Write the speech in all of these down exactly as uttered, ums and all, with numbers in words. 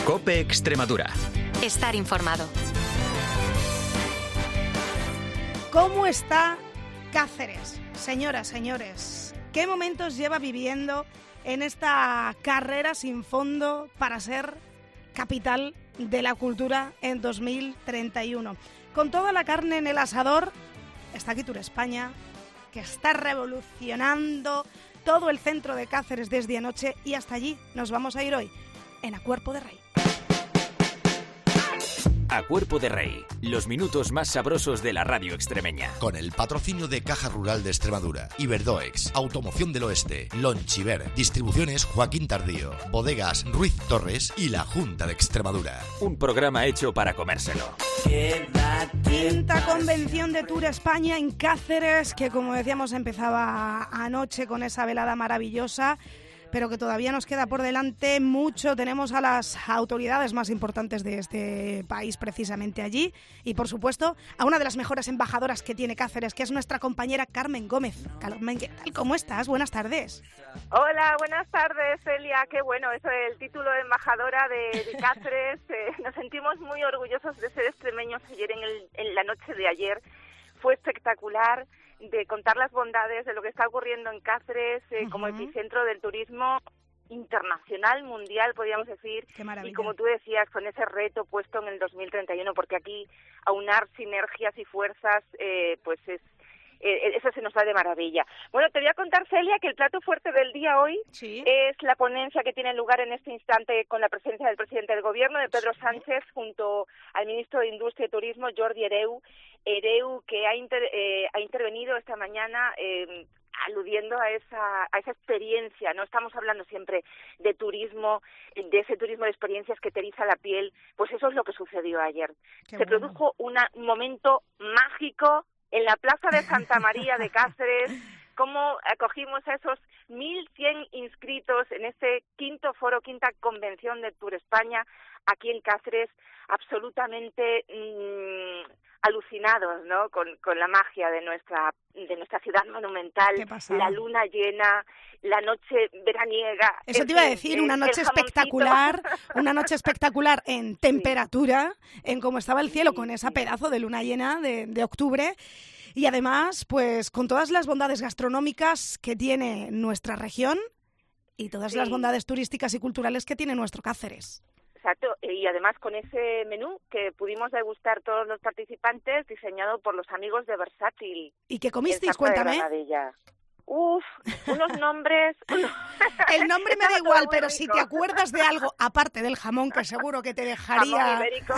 COPE Extremadura. Estar informado. ¿Cómo está Cáceres? Señoras, señores, ¿qué momentos lleva viviendo en esta carrera sin fondo para ser capital de la cultura en dos mil treinta y uno? Con toda la carne en el asador, está aquí Tour España, que está revolucionando todo el centro de Cáceres desde anoche, y hasta allí nos vamos a ir hoy, en A Cuerpo de Rey. A Cuerpo de Rey, los minutos más sabrosos de la radio extremeña. Con el patrocinio de Caja Rural de Extremadura, Iberdoex, Automoción del Oeste, Lonchiver, Distribuciones Joaquín Tardío, Bodegas Ruiz Torres y la Junta de Extremadura. Un programa hecho para comérselo. Quinta convención de Tour España en Cáceres, que como decíamos empezaba anoche con esa velada maravillosa, pero que todavía nos queda por delante mucho. Tenemos a las autoridades más importantes de este país precisamente allí, y por supuesto a una de las mejores embajadoras que tiene Cáceres, que es nuestra compañera Carmen Gómez. Carmen, ¿qué tal? ¿Cómo estás? Buenas tardes. Hola, buenas tardes, Celia. Qué bueno, eso es el título de embajadora de, de Cáceres. Eh, nos sentimos muy orgullosos de ser extremeños ayer en, el, en la noche de ayer. Fue espectacular de contar las bondades de lo que está ocurriendo en Cáceres eh, uh-huh. como epicentro del turismo internacional, mundial, podríamos decir. Qué maravilla. Y como tú decías, con ese reto puesto en el dos mil treinta y uno, porque aquí aunar sinergias y fuerzas, eh, pues es Eh, eso se nos da de maravilla. Bueno, te voy a contar, Celia, que el plato fuerte del día hoy ¿Sí? es la ponencia que tiene lugar en este instante con la presencia del presidente del Gobierno, de Pedro Sánchez, junto al ministro de Industria y Turismo, Jordi Hereu. Hereu, que ha, inter, eh, ha intervenido esta mañana eh, aludiendo a esa, a esa experiencia. No estamos hablando siempre de turismo, de ese turismo de experiencias que te eriza la piel. Pues eso es lo que sucedió ayer. Qué Se bueno. produjo una, un momento mágico en la Plaza de Santa María de Cáceres, cómo acogimos a esos mil cien inscritos en este quinto foro, quinta convención de Tour España, aquí en Cáceres, absolutamente mmm, alucinados, ¿no? Con, con la magia de nuestra de nuestra ciudad monumental, la luna llena, la noche veraniega. Eso te iba a decir, una noche espectacular, una noche espectacular en temperatura, en cómo estaba el cielo, con esa pedazo de luna llena de, de octubre, y además, pues con todas las bondades gastronómicas que tiene nuestra región y todas sí. las bondades turísticas y culturales que tiene nuestro Cáceres. Exacto, y además con ese menú que pudimos degustar todos los participantes, diseñado por los amigos de Versátil. ¿Y qué comisteis? Cuéntame. Uf, unos nombres... El nombre me da igual, pero rico. Si te acuerdas de algo, aparte del jamón, que seguro que te dejaría... Jamón ibérico,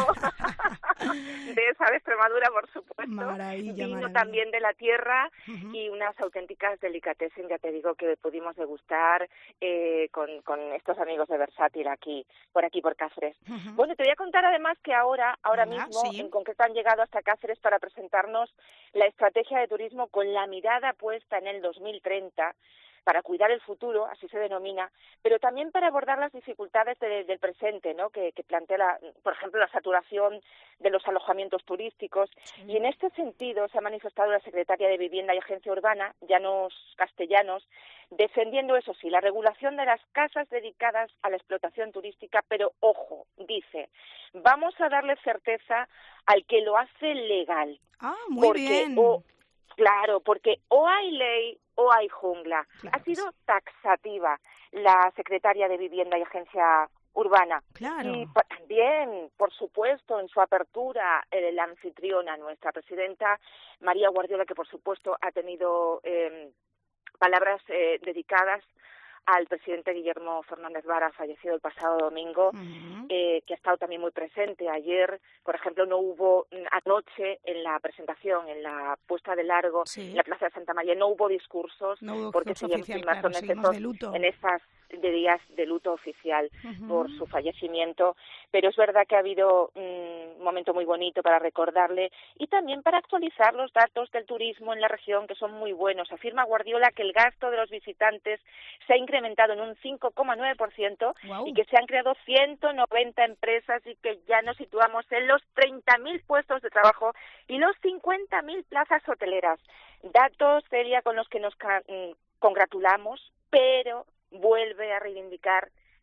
de esa de Extremadura, por supuesto. Maravilla, Vino maravilla. también de la tierra uh-huh. y unas auténticas delicatessen, ya te digo, que pudimos degustar eh, con, con estos amigos de Versátil aquí, por aquí, por Cáceres. Uh-huh. Bueno, te voy a contar además que ahora, ahora uh-huh, mismo, sí. en concreto han llegado hasta Cáceres para presentarnos la estrategia de turismo con la mirada puesta en el dos mil treinta, para cuidar el futuro, así se denomina, pero también para abordar las dificultades de, del presente, ¿no? Que, que plantea, la, por ejemplo, la saturación de los alojamientos turísticos. Sí. Y en este sentido se ha manifestado la secretaria de Vivienda y Agencia Urbana, Llanos Castellanos, defendiendo, eso sí, la regulación de las casas dedicadas a la explotación turística, pero ojo, dice, vamos a darle certeza al que lo hace legal. Ah, muy porque, bien. O, claro, porque o hay ley o hay jungla. Claro, ha sido taxativa la secretaria de Vivienda y Agencia Urbana. Claro. Y pa- también, por supuesto, en su apertura, eh, la anfitriona, nuestra presidenta María Guardiola, que por supuesto ha tenido eh, palabras eh, dedicadas al presidente Guillermo Fernández Vara, fallecido el pasado domingo, uh-huh. eh, que ha estado también muy presente. Ayer, por ejemplo, no hubo, anoche en la presentación, en la puesta de largo, sí. en la Plaza de Santa María, no hubo discursos, no hubo porque seguimos seguimos claro, estos, de luto. en esas de días de luto oficial uh-huh. por su fallecimiento, pero es verdad que ha habido un momento muy bonito para recordarle y también para actualizar los datos del turismo en la región, que son muy buenos. Afirma Guardiola que el gasto de los visitantes se ha incrementado en un cinco coma nueve por ciento wow. y que se han creado ciento noventa empresas y que ya nos situamos en los treinta mil puestos de trabajo y los cincuenta mil plazas hoteleras. Datos, Celia, con los que nos ca- congratulamos, pero vuelve a reivindicar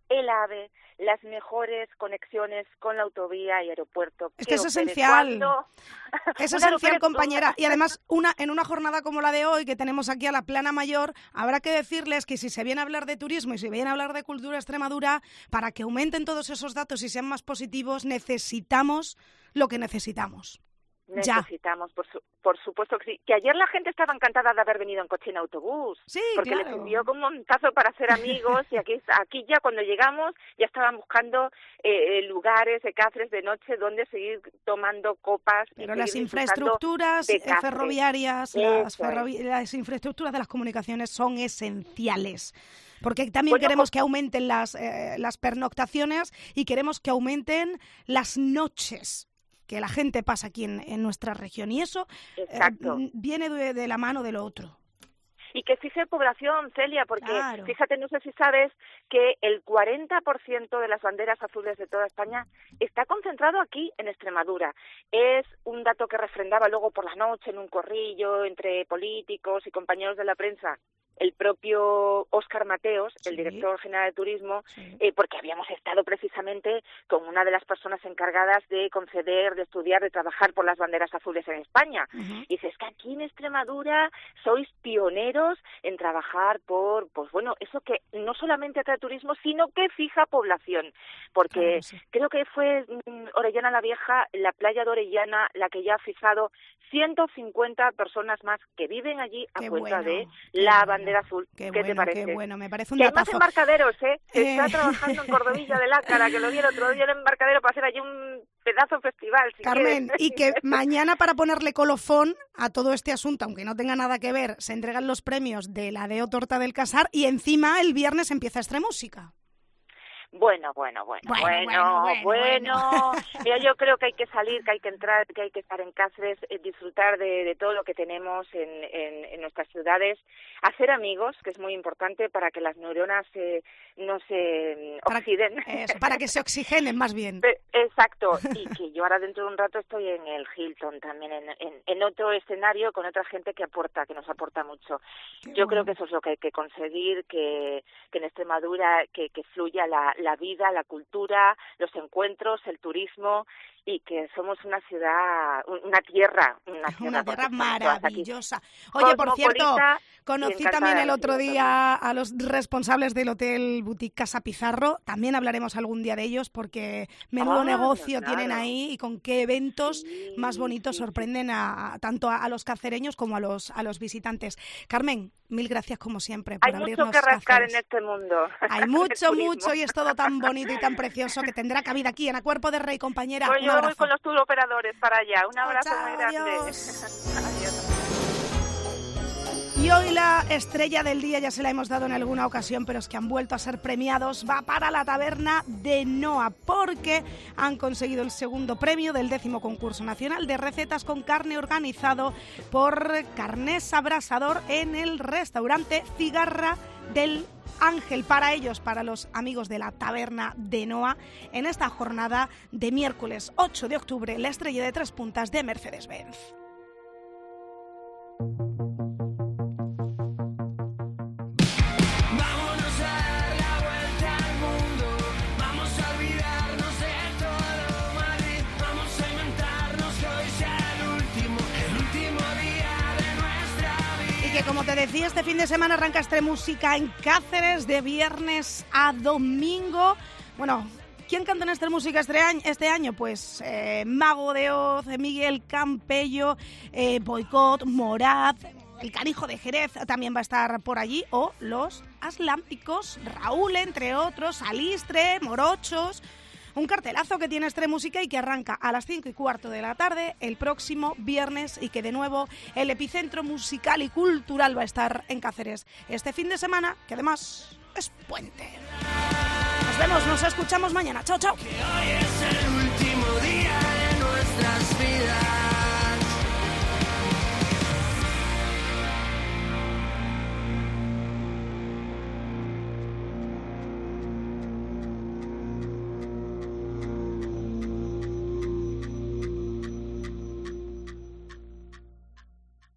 el AVE, las mejores conexiones con la autovía y aeropuerto. Es que es esencial, cuando... es esencial, compañera. Y además, una en una jornada como la de hoy, que tenemos aquí a la Plana Mayor, habrá que decirles que si se viene a hablar de turismo y si viene a hablar de cultura Extremadura, para que aumenten todos esos datos y sean más positivos, necesitamos lo que necesitamos. Necesitamos, ya. por, su, por supuesto que sí. Que ayer la gente estaba encantada de haber venido en coche en autobús. Sí, porque claro. les sirvió como un montazo para hacer amigos. Y aquí aquí ya cuando llegamos ya estaban buscando eh, lugares de Cáceres de noche donde seguir tomando copas. Pero y las infraestructuras ferroviarias, las, ferrovi- las infraestructuras de las comunicaciones son esenciales. Porque también bueno, queremos que aumenten las, eh, las pernoctaciones y queremos que aumenten las noches que la gente pasa aquí en, en nuestra región. Y eso eh, viene de, de la mano de lo otro. Y que fije población, Celia, porque claro. fíjate, no sé si sabes que el cuarenta por ciento de las banderas azules de toda España está concentrado aquí en Extremadura. Es un dato que refrendaba luego por la noche en un corrillo entre políticos y compañeros de la prensa el propio Óscar Mateos, sí. el director general de turismo, sí. eh, porque habíamos estado precisamente con una de las personas encargadas de conceder, de estudiar, de trabajar por las banderas azules en España. Uh-huh. Y dice, es que aquí en Extremadura sois pioneros en trabajar por, pues bueno, eso que no solamente atrae turismo, sino que fija población. Porque claro, sí. creo que fue mm, Orellana la Vieja, la playa de Orellana, la que ya ha fijado ciento cincuenta personas más que viven allí a qué cuenta bueno, de la bueno. bandera azul. Qué, ¿Qué bueno, te parece? Qué bueno, me parece un que datazo. hay más embarcaderos, ¿eh? Se eh... está trabajando en Cordovilla de Lácara, que lo vi el otro día en el embarcadero para hacer allí un pedazo festival. Si Carmen, quieres. Y que mañana para ponerle colofón a todo este asunto, aunque no tenga nada que ver, se entregan los premios de la Deo Torta del Casar y encima el viernes empieza Extremúsica. Bueno, bueno, bueno, bueno, bueno, bueno, bueno. Mira, yo creo que hay que salir, que hay que entrar, que hay que estar en Cáceres, eh, disfrutar de, de todo lo que tenemos en, en, en nuestras ciudades, hacer amigos, que es muy importante para que las neuronas eh, no se para, oxiden. Eso, para que se oxigenen más bien. Exacto, y que yo ahora dentro de un rato estoy en el Hilton también, en, en, en otro escenario con otra gente que aporta, que nos aporta mucho. Qué yo bueno. creo que eso es lo que hay que conseguir, que, que en Extremadura que, que fluya la la vida, la cultura, los encuentros, el turismo y que somos una ciudad, una tierra, una tierra, una tierra maravillosa. Oye, por cierto, conocí también el otro día a los responsables del Hotel Boutique Casa Pizarro. También hablaremos algún día de ellos porque menudo ah, negocio claro. tienen ahí y con qué eventos sí, más bonitos sí, sorprenden a, a tanto a, a los cacereños como a los a los visitantes. Carmen, mil gracias como siempre por Hay abrirnos mucho que rascar Cáceres. En este mundo. Hay mucho, mucho y es todo tan bonito y tan precioso que tendrá cabida aquí en A Cuerpo de Rey, compañera. Pues yo voy con los tour operadores para allá. Un abrazo chao, muy grande. Adiós. Adiós. Y hoy la estrella del día, ya se la hemos dado en alguna ocasión, pero es que han vuelto a ser premiados, va para la taberna de Noa, porque han conseguido el segundo premio del décimo concurso nacional de recetas con carne organizado por Carnés Abrasador en el restaurante Cigarra del Ángel. Para ellos, para los amigos de la taberna de Noa, en esta jornada de miércoles ocho de octubre, la estrella de tres puntas de Mercedes-Benz. Que como te decía, este fin de semana arranca Extremúsica en Cáceres de viernes a domingo. Bueno, ¿quién canta en Extremúsica este año? Este año? Pues eh, Mago de Oz, Miguel Campello, eh, Boicot, Morad, el Canijo de Jerez también va a estar por allí, o los Aslámpicos, Raúl, entre otros, Alistre, Morochos. Un cartelazo que tiene Extremúsica y que arranca a las cinco y cuarto de la tarde el próximo viernes y que de nuevo el epicentro musical y cultural va a estar en Cáceres este fin de semana, que además es puente. Nos vemos, nos escuchamos mañana. Chao, chao. Que hoy es el último día de nuestras vidas.